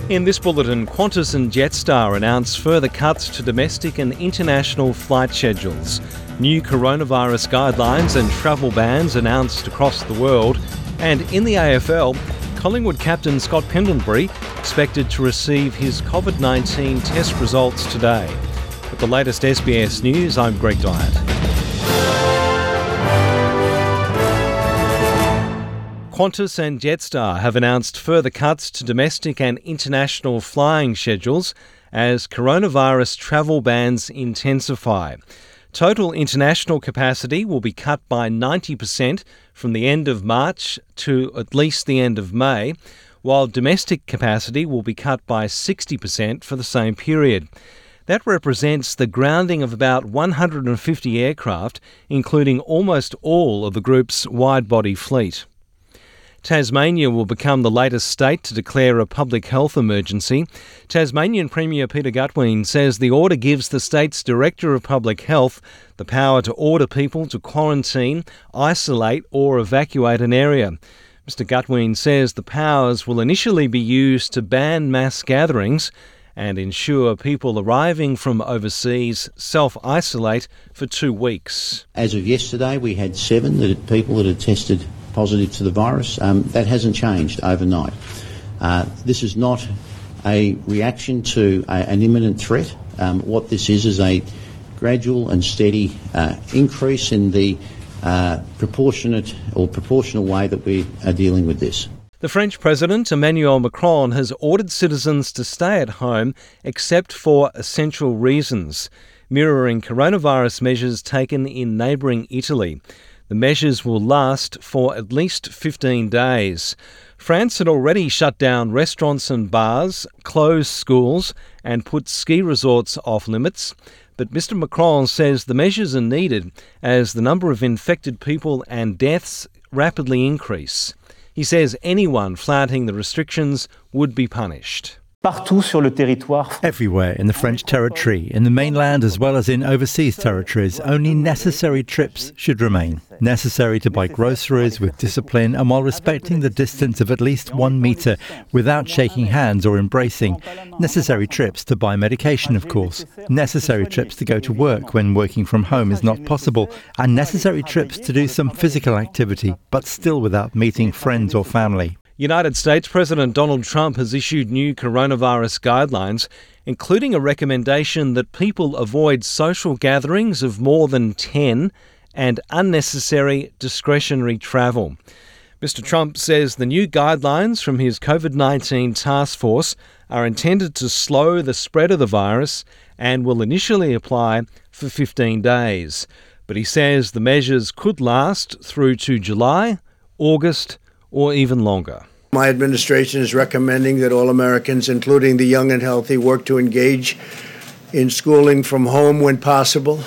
In this bulletin, Qantas and Jetstar announce further cuts to domestic and international flight schedules. New coronavirus guidelines and travel bans announced across the world. And in the AFL, Collingwood captain Scott Pendlebury expected to receive his COVID-19 test results today. With the latest SBS News, I'm Greg Dyett. Qantas and Jetstar have announced further cuts to domestic and international flying schedules as coronavirus travel bans intensify. Total international capacity will be cut by 90% from the end of March to at least the end of May, while domestic capacity will be cut by 60% for the same period. That represents the grounding of about 150 aircraft, including almost all of the group's wide-body fleet. Tasmania will become the latest state to declare a public health emergency. Tasmanian Premier Peter Gutwein says the order gives the state's Director of Public Health the power to order people to quarantine, isolate or evacuate an area. Mr Gutwein says the powers will initially be used to ban mass gatherings and ensure people arriving from overseas self-isolate for 2 weeks. As of yesterday, we had 7 people that had tested positive to the virus. That hasn't changed overnight. This is not a reaction to an imminent threat. What this is a gradual and steady increase in the proportional way that we are dealing with this. The French President Emmanuel Macron has ordered citizens to stay at home except for essential reasons, mirroring coronavirus measures taken in neighbouring Italy. The measures will last for at least 15 days. France had already shut down restaurants and bars, closed schools and put ski resorts off limits. But Mr Macron says the measures are needed as the number of infected people and deaths rapidly increase. He says anyone flouting the restrictions would be punished. Everywhere in the French territory, in the mainland as well as in overseas territories, only necessary trips should remain. Necessary to buy groceries with discipline and while respecting the distance of at least 1 metre without shaking hands or embracing. Necessary trips to buy medication, of course. Necessary trips to go to work when working from home is not possible. And necessary trips to do some physical activity, but still without meeting friends or family. United States President Donald Trump has issued new coronavirus guidelines, including a recommendation that people avoid social gatherings of more than 10 and unnecessary discretionary travel. Mr Trump says the new guidelines from his COVID-19 task force are intended to slow the spread of the virus and will initially apply for 15 days. But he says the measures could last through to July, August, or even longer. My administration is recommending that all Americans, including the young and healthy, work to engage in schooling from home when possible,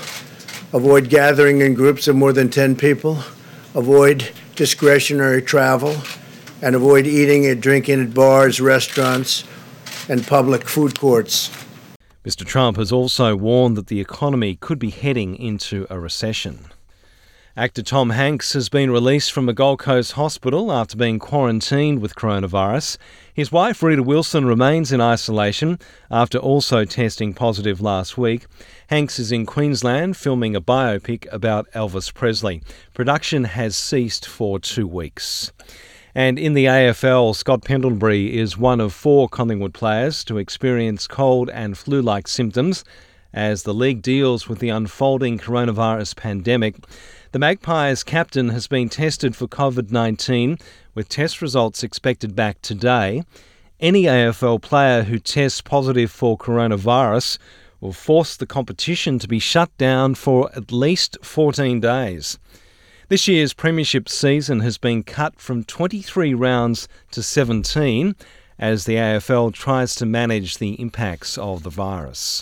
avoid gathering in groups of more than 10 people, avoid discretionary travel, and avoid eating and drinking at bars, restaurants, and public food courts. Mr Trump has also warned that the economy could be heading into a recession. Actor Tom Hanks has been released from a Gold Coast hospital after being quarantined with coronavirus. His wife, Rita Wilson, remains in isolation after also testing positive last week. Hanks is in Queensland filming a biopic about Elvis Presley. Production has ceased for 2 weeks. And in the AFL, Scott Pendlebury is one of 4 Collingwood players to experience cold and flu-like symptoms as the league deals with the unfolding coronavirus pandemic. The Magpies captain has been tested for COVID-19, with test results expected back today. Any AFL player who tests positive for coronavirus will force the competition to be shut down for at least 14 days. This year's premiership season has been cut from 23 rounds to 17 as the AFL tries to manage the impacts of the virus.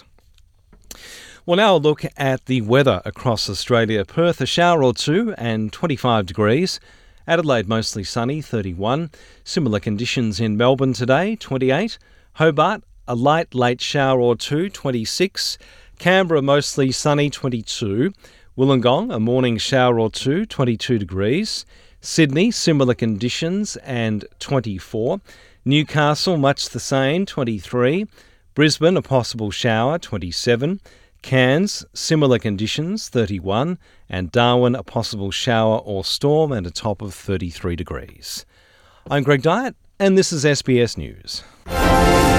We'll now look at the weather across Australia. Perth, a shower or two and 25 degrees. Adelaide, mostly sunny, 31. Similar conditions in Melbourne today, 28. Hobart, a light late shower or two, 26. Canberra, mostly sunny, 22. Wollongong, a morning shower or two, 22 degrees. Sydney, similar conditions and 24. Newcastle, much the same, 23. Brisbane, a possible shower, 27. Cairns, similar conditions, 31. And Darwin, a possible shower or storm and a top of 33 degrees. I'm Greg Dyett, and this is SBS News.